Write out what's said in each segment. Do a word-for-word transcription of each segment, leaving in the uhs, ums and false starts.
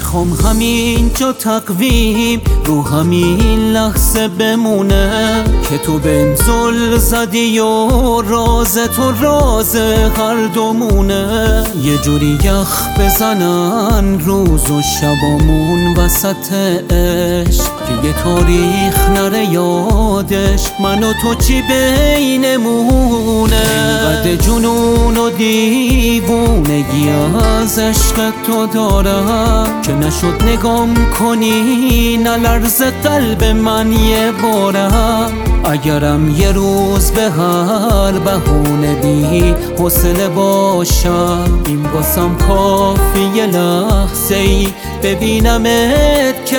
میخوام همین جا تقویم رو همین لحظه بمونه که تو بهم زل زدی و راز تو راز هر دومونه. یه جوری یخ بزنن روز و شبامون وسط عشق که یه تاریخ نره یادش من و تو چی بینمونه. اینقدر جنون و دیوونگی از عشق تو دارم که نشد نگام کنی نلرز قلب من یه بارم. اگرم یه روز به هر بهونه بی حوصله باشم این واسم کافی یه لحظه ای ببینمت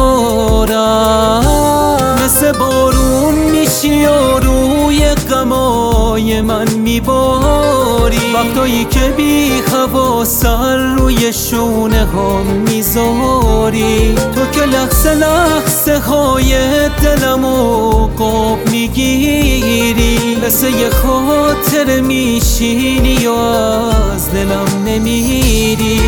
کنارم. مثل بارون میشی و روی غمای من میباری وقتایی که بی حواسر روی شونه ها میذاری. تو که لحظه لحظه های دلمو قاب میگیری مثل یه خاطر میشینی و از دلم نمیری.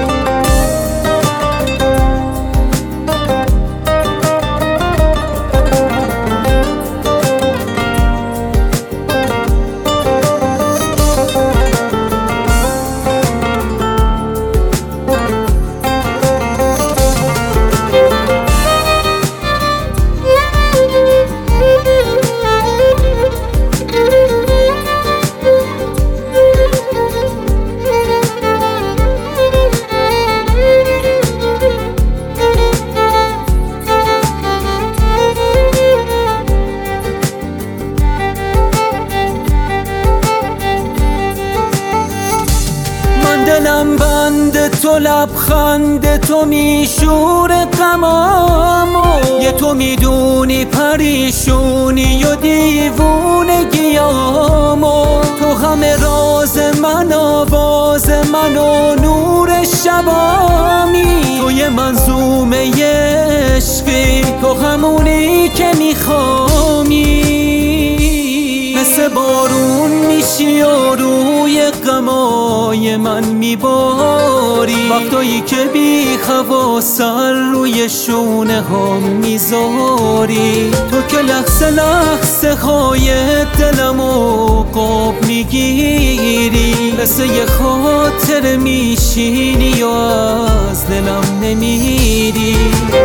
دلم بند تو لبخند تو میشور غمامو یه تو میدونی پریشونی و دیوونگیامو. تو همه راز من آواز من و نور شبامی. تو یه منظومه عشقی تو همونی که میخوامی. مثل بارون میشی و روی غمای من میباری وقتایی که بی حواسر روی شونه ها میذاری. تو که لحظه لحظه های دلمو قاب میگیری مثل یه خاطر میشینی و از دلم نمیری.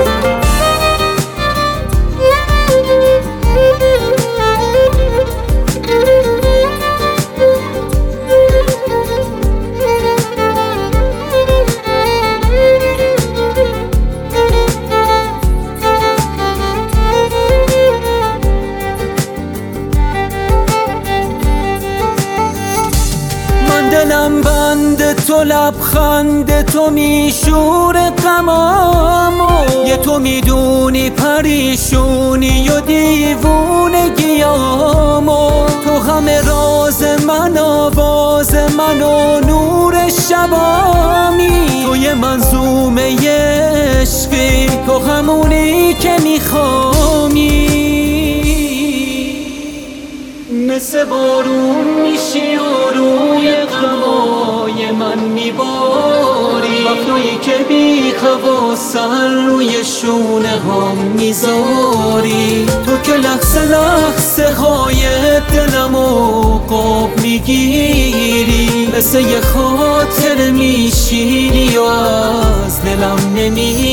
دلم بند تو لبخند تو میشور غمامو یه تو میدونی پریشونی و دیوونگیامو. تو همه راز من آواز من و نور شبامی. تو یه منظومه عشقی تو همونی که میخوامی. مثل بارون میشی و روی غمای من میباری وقتایی که بی حواسر روی شونه ها میذاری. تو که لحظه لحظه های دلمو قاب میگیری مثل یه خاطر میشینی و از دلم نمیری.